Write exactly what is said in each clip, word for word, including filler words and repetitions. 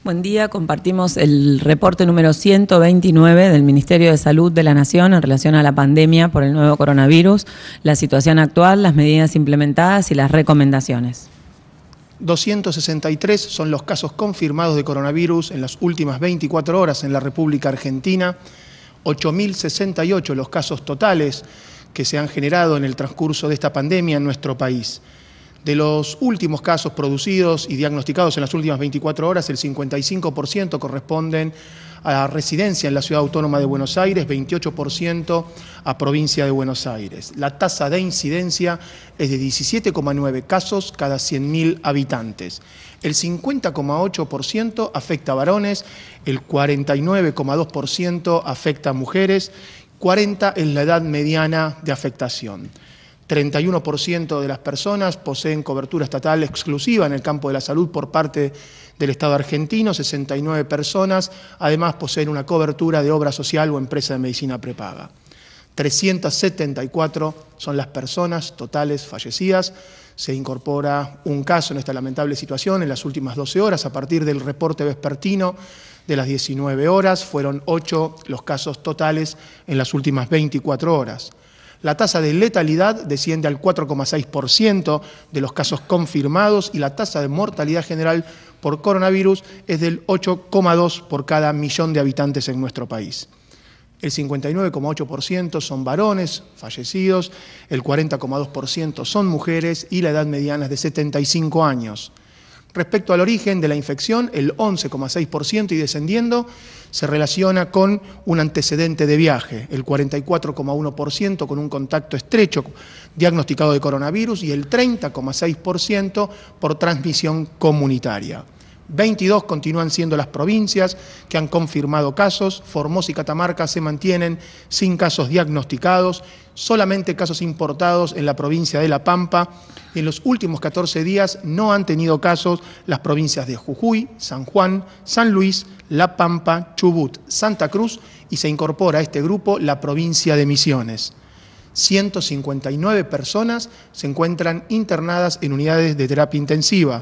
Buen día, compartimos el reporte número ciento veintinueve del Ministerio de Salud de la Nación en relación a la pandemia por el nuevo coronavirus, la situación actual, las medidas implementadas y las recomendaciones. doscientos sesenta y tres son los casos confirmados de coronavirus en las últimas veinticuatro horas en la República Argentina, ocho mil sesenta y ocho los casos totales que se han generado en el transcurso de esta pandemia en nuestro país. De los últimos casos producidos y diagnosticados en las últimas veinticuatro horas, el cincuenta y cinco por ciento corresponden a residencia en la Ciudad Autónoma de Buenos Aires, veintiocho por ciento a provincia de Buenos Aires. La tasa de incidencia es de diecisiete coma nueve casos cada cien mil habitantes. El cincuenta coma ocho por ciento afecta a varones, el cuarenta y nueve coma dos por ciento afecta a mujeres, cuarenta por ciento es la edad mediana de afectación. treinta y uno por ciento de las personas poseen cobertura estatal exclusiva en el campo de la salud por parte del Estado argentino, sesenta y nueve personas, además poseen una cobertura de obra social o empresa de medicina prepaga. trescientas setenta y cuatro son las personas totales fallecidas. Se incorpora un caso en esta lamentable situación en las últimas doce horas, a partir del reporte vespertino de las diecinueve horas, fueron ocho los casos totales en las últimas veinticuatro horas. La tasa de letalidad desciende al cuatro coma seis por ciento de los casos confirmados y la tasa de mortalidad general por coronavirus es del ocho coma dos por cada millón de habitantes en nuestro país. El cincuenta y nueve coma ocho por ciento son varones fallecidos, el cuarenta coma dos por ciento son mujeres y la edad mediana es de setenta y cinco años. Respecto al origen de la infección, el once coma seis por ciento y descendiendo se relaciona con un antecedente de viaje, el cuarenta y cuatro coma uno por ciento con un contacto estrecho diagnosticado de coronavirus y el treinta coma seis por ciento por transmisión comunitaria. veintidós continúan siendo las provincias que han confirmado casos. Formosa y Catamarca se mantienen sin casos diagnosticados, solamente casos importados en la provincia de La Pampa. En los últimos catorce días no han tenido casos las provincias de Jujuy, San Juan, San Luis, La Pampa, Chubut, Santa Cruz y se incorpora a este grupo la provincia de Misiones. ciento cincuenta y nueve personas se encuentran internadas en unidades de terapia intensiva.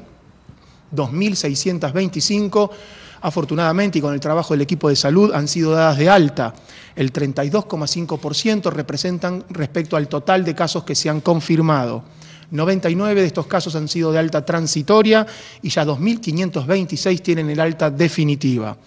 dos mil seiscientas veinticinco, afortunadamente y con el trabajo del equipo de salud, han sido dadas de alta. El treinta y dos coma cinco por ciento representan respecto al total de casos que se han confirmado. noventa y nueve de estos casos han sido de alta transitoria y ya dos mil quinientos veintiséis tienen el alta definitiva.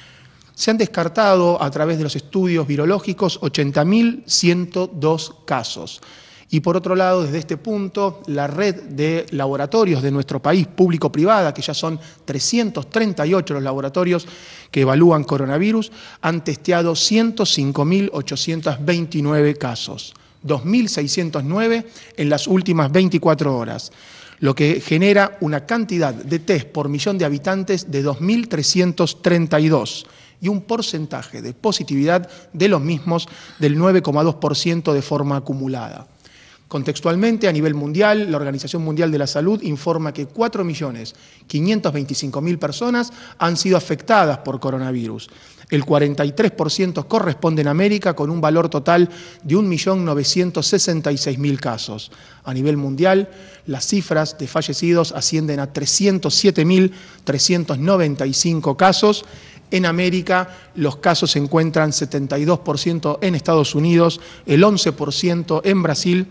Se han descartado a través de los estudios virológicos ochenta mil ciento dos casos. Y por otro lado, desde este punto, la red de laboratorios de nuestro país, público-privada, que ya son trescientos treinta y ocho los laboratorios que evalúan coronavirus, han testeado ciento cinco mil ochocientos veintinueve casos, dos mil seiscientos nueve en las últimas veinticuatro horas, lo que genera una cantidad de test por millón de habitantes de dos mil trescientos treinta y dos y un porcentaje de positividad de los mismos del nueve coma dos por ciento de forma acumulada. Contextualmente, a nivel mundial, la Organización Mundial de la Salud informa que cuatro millones quinientos veinticinco mil personas han sido afectadas por coronavirus. El cuarenta y tres por ciento corresponde en América con un valor total de un millón novecientos sesenta y seis mil casos. A nivel mundial, las cifras de fallecidos ascienden a trescientos siete mil trescientos noventa y cinco casos. En América, los casos se encuentran setenta y dos por ciento en Estados Unidos, el once por ciento en Brasil,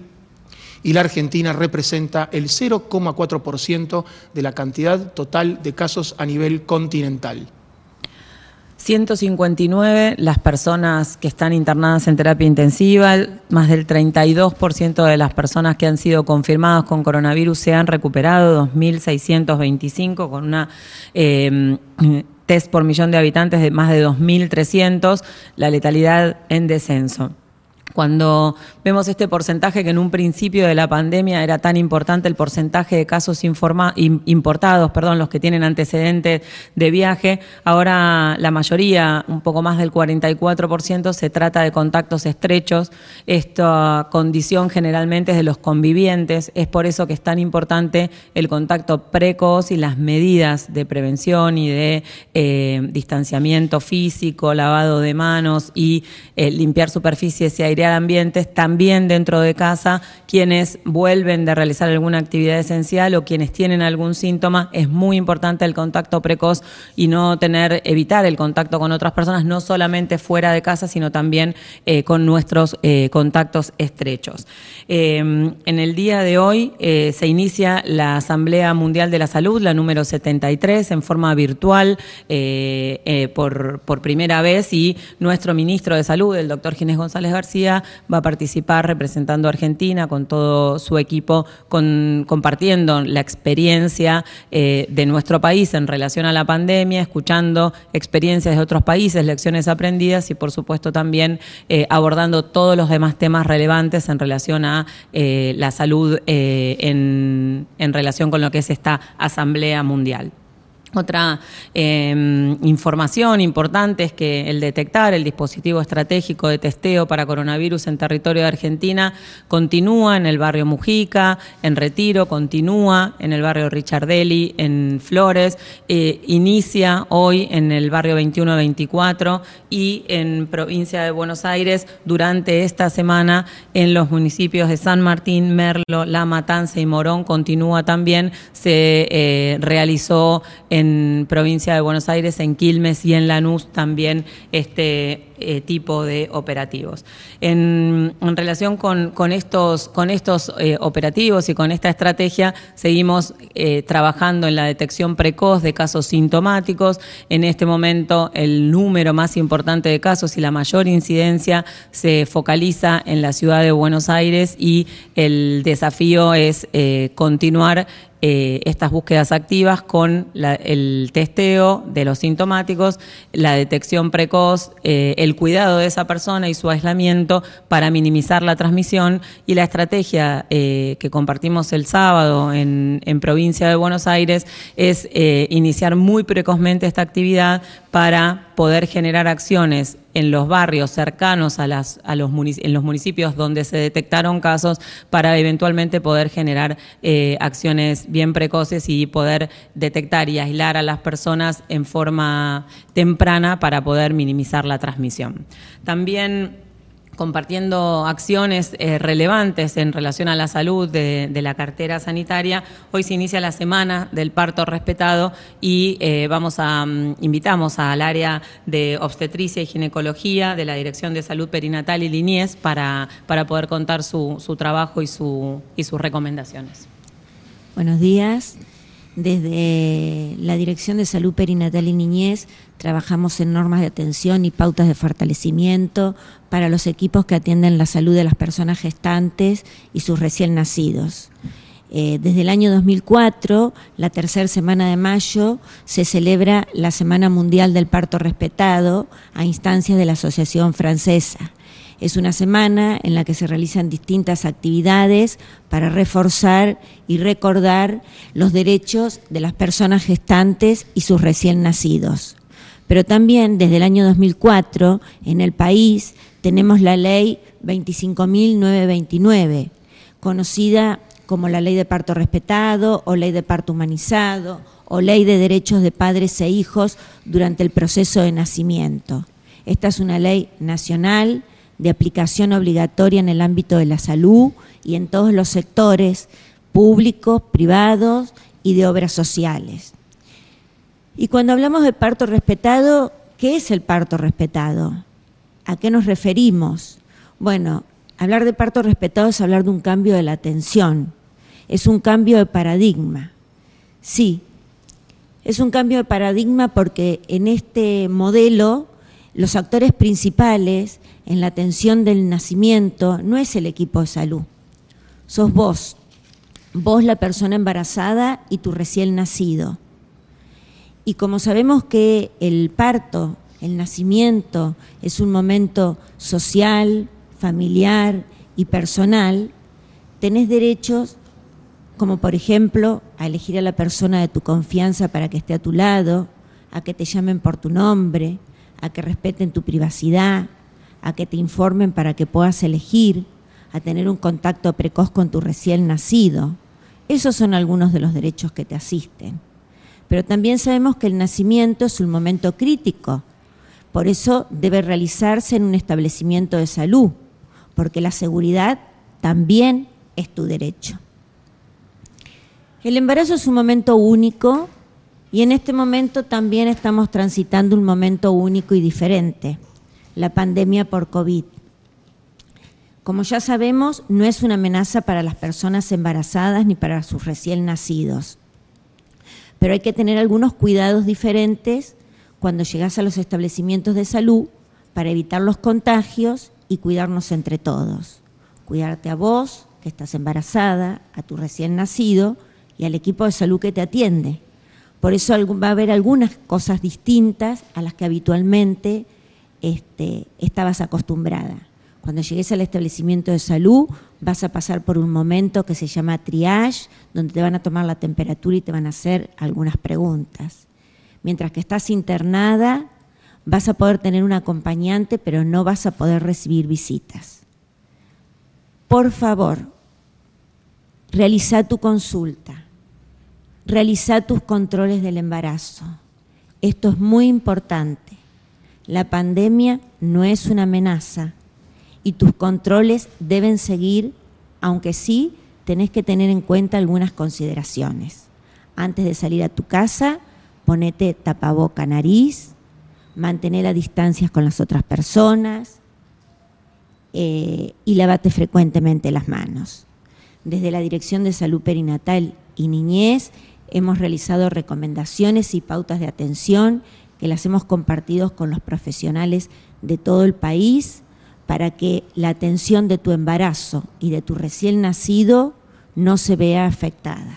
y la Argentina representa el cero coma cuatro por ciento de la cantidad total de casos a nivel continental. ciento cincuenta y nueve las personas que están internadas en terapia intensiva, más del treinta y dos por ciento de las personas que han sido confirmadas con coronavirus se han recuperado, dos mil seiscientos veinticinco con una eh, test por millón de habitantes de más de dos mil trescientos, la letalidad en descenso. Cuando vemos este porcentaje que en un principio de la pandemia era tan importante, el porcentaje de casos informa, importados, perdón, los que tienen antecedentes de viaje, ahora la mayoría, un poco más del cuarenta y cuatro por ciento, se trata de contactos estrechos. Esta condición generalmente es de los convivientes, es por eso que es tan importante el contacto precoz y las medidas de prevención y de eh, distanciamiento físico, lavado de manos y eh, limpiar superficies y aire crear ambientes también dentro de casa. Quienes vuelven de realizar alguna actividad esencial o quienes tienen algún síntoma, es muy importante el contacto precoz y no tener, evitar el contacto con otras personas, no solamente fuera de casa, sino también eh, con nuestros eh, contactos estrechos. Eh, en el día de hoy eh, se inicia la Asamblea Mundial de la Salud, la número setenta y tres, en forma virtual eh, eh, por, por primera vez, y nuestro ministro de Salud, el doctor Ginés González García, va a participar representando a Argentina con todo su equipo, con, compartiendo la experiencia eh, de nuestro país en relación a la pandemia, escuchando experiencias de otros países, lecciones aprendidas y por supuesto también eh, abordando todos los demás temas relevantes en relación a eh, la salud eh, en, en relación con lo que es esta Asamblea Mundial. Otra eh, información importante es que el detectar el dispositivo estratégico de testeo para coronavirus en territorio de Argentina continúa en el barrio Mujica, en Retiro, continúa en el barrio Richardelli, en Flores, eh, inicia hoy en el barrio veintiuno veinticuatro y en provincia de Buenos Aires durante esta semana en los municipios de San Martín, Merlo, La Matanza y Morón continúa también, se eh, realizó en en provincia de Buenos Aires, en Quilmes y en Lanús también este eh, tipo de operativos. En, en relación con, con estos, con estos eh, operativos y con esta estrategia, seguimos eh, trabajando en la detección precoz de casos sintomáticos. En este momento el número más importante de casos y la mayor incidencia se focaliza en la ciudad de Buenos Aires y el desafío es eh, continuar Eh, estas búsquedas activas con la, el testeo de los sintomáticos, la detección precoz, eh, el cuidado de esa persona y su aislamiento para minimizar la transmisión, y la estrategia eh, que compartimos el sábado en, en provincia de Buenos Aires es eh, iniciar muy precozmente esta actividad para poder generar acciones en los barrios cercanos a, las, a los, en los municipios donde se detectaron casos para eventualmente poder generar eh, acciones bien precoces y poder detectar y aislar a las personas en forma temprana para poder minimizar la transmisión. También compartiendo acciones eh, relevantes en relación a la salud de, de la cartera sanitaria. Hoy se inicia la semana del parto respetado y eh, vamos a um, invitamos al área de obstetricia y ginecología de la Dirección de Salud Perinatal y Niñez para, para poder contar su, su trabajo y, su, y sus recomendaciones. Buenos días. Desde la Dirección de Salud Perinatal y Niñez trabajamos en normas de atención y pautas de fortalecimiento para los equipos que atienden la salud de las personas gestantes y sus recién nacidos. Eh, desde el año dos mil cuatro, la tercera semana de mayo, se celebra la Semana Mundial del Parto Respetado a instancias de la Asociación Francesa. Es una semana en la que se realizan distintas actividades para reforzar y recordar los derechos de las personas gestantes y sus recién nacidos. Pero también desde el año dos mil cuatro en el país tenemos la ley veinticinco mil novecientos veintinueve, conocida como la Ley de Parto Respetado o Ley de Parto Humanizado o Ley de Derechos de Padres e Hijos durante el proceso de nacimiento. Esta es una ley nacional de aplicación obligatoria en el ámbito de la salud y en todos los sectores públicos, privados y de obras sociales. Y cuando hablamos de parto respetado, ¿qué es el parto respetado? ¿A qué nos referimos? Bueno, hablar de parto respetado es hablar de un cambio de la atención, es un cambio de paradigma. Sí, es un cambio de paradigma porque en este modelo los actores principales en la atención del nacimiento no es el equipo de salud, sos vos, vos la persona embarazada y tu recién nacido. Y como sabemos que el parto, el nacimiento, es un momento social, familiar y personal, tenés derechos como por ejemplo a elegir a la persona de tu confianza para que esté a tu lado, a que te llamen por tu nombre, a que respeten tu privacidad, a que te informen para que puedas elegir, a tener un contacto precoz con tu recién nacido. Esos son algunos de los derechos que te asisten. Pero también sabemos que el nacimiento es un momento crítico, por eso debe realizarse en un establecimiento de salud, porque la seguridad también es tu derecho. El embarazo es un momento único y en este momento también estamos transitando un momento único y diferente, la pandemia por COVID. Como ya sabemos, no es una amenaza para las personas embarazadas ni para sus recién nacidos, pero hay que tener algunos cuidados diferentes cuando llegas a los establecimientos de salud para evitar los contagios y cuidarnos entre todos. Cuidarte a vos, que estás embarazada, a tu recién nacido y al equipo de salud que te atiende. Por eso va a haber algunas cosas distintas a las que habitualmente este, estabas acostumbrada. Cuando llegues al establecimiento de salud vas a pasar por un momento que se llama triage, donde te van a tomar la temperatura y te van a hacer algunas preguntas. Mientras que estás internada, vas a poder tener un acompañante, pero no vas a poder recibir visitas. Por favor, realiza tu consulta, realiza tus controles del embarazo. Esto es muy importante. La pandemia no es una amenaza y tus controles deben seguir, aunque sí tenés que tener en cuenta algunas consideraciones. Antes de salir a tu casa, ponete tapaboca, nariz, mantener las distancias con las otras personas eh, y lavate frecuentemente las manos. Desde la Dirección de Salud Perinatal y Niñez hemos realizado recomendaciones y pautas de atención que las hemos compartido con los profesionales de todo el país para que la atención de tu embarazo y de tu recién nacido no se vea afectada.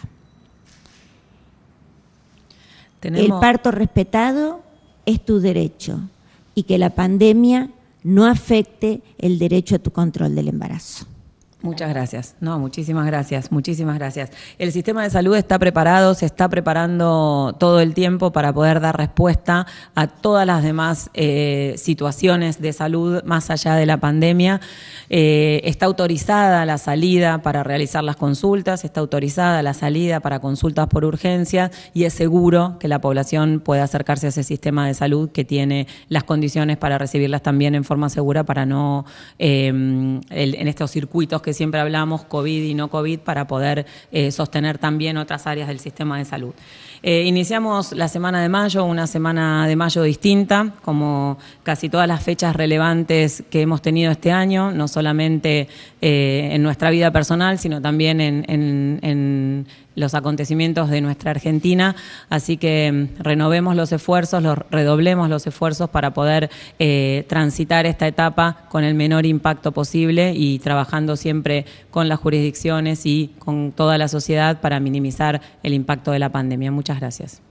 Tenemos... El parto respetado es tu derecho y que la pandemia no afecte el derecho a tu control del embarazo. Muchas gracias. No, muchísimas gracias, muchísimas gracias. El sistema de salud está preparado, se está preparando todo el tiempo para poder dar respuesta a todas las demás eh, situaciones de salud más allá de la pandemia. Eh, está autorizada la salida para realizar las consultas, está autorizada la salida para consultas por urgencia y es seguro que la población pueda acercarse a ese sistema de salud que tiene las condiciones para recibirlas también en forma segura para no, eh, el, en estos circuitos que siempre hablamos, COVID y no COVID, para poder eh, sostener también otras áreas del sistema de salud. Eh, iniciamos la semana de mayo, una semana de mayo distinta, como casi todas las fechas relevantes que hemos tenido este año, no solamente eh, en nuestra vida personal, sino también en, en, en los acontecimientos de nuestra Argentina, así que renovemos los esfuerzos, los, redoblemos los esfuerzos para poder eh, transitar esta etapa con el menor impacto posible y trabajando siempre con las jurisdicciones y con toda la sociedad para minimizar el impacto de la pandemia. Muchas gracias.